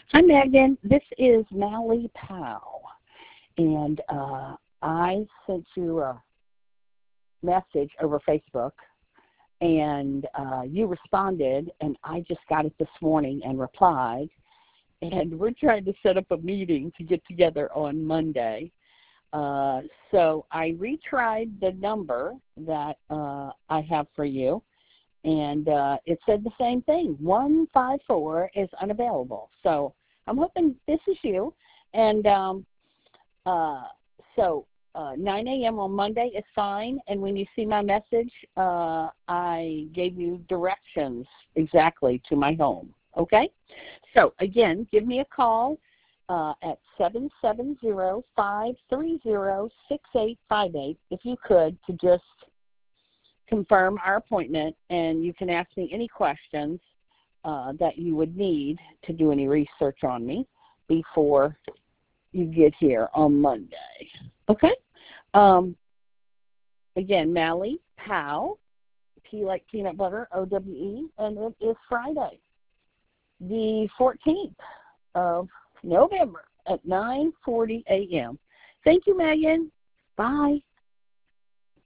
Hi, Megan. This is Mally Powell, and I sent you a message over Facebook, and you responded, and I just got it this morning and replied, and we're trying to set up a meeting to get together on Monday. So I retried the number that I have for you, and it said the same thing. 154 is unavailable. So I'm hoping this is you. And so 9 a.m. on Monday is fine. And when you see my message, I gave you directions exactly to my home. Okay? So, again, give me a call at 770-530-6858, if you could, to just confirm our appointment, and you can ask me any questions that you would need to do any research on me before you get here on Monday. Okay? Again, Mally Powell, P like peanut butter, O-W-E, and it is Friday, the 14th of November at 9:40 a.m. Thank you, Megan. Bye.